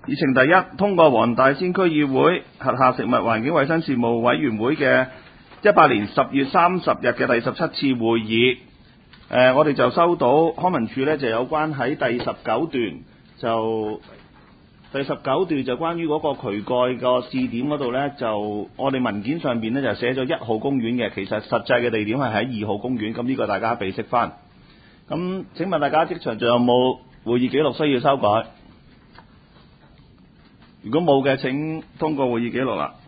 議程第一，通過黃大仙區議會轄下食物環境衛生事務委員會嘅18年10月30日嘅第17次會議。我哋就收到康文署呢就有關喺第19段就關於嗰個渠蓋個試點嗰度呢，就我哋文件上面呢就寫咗1號公園嘅，其實實際嘅地點係喺2號公園，咁呢個大家備識返。咁請問大家即場仲有冇會議記錄需要修改？如果冇嘅，請通過會議記錄啦。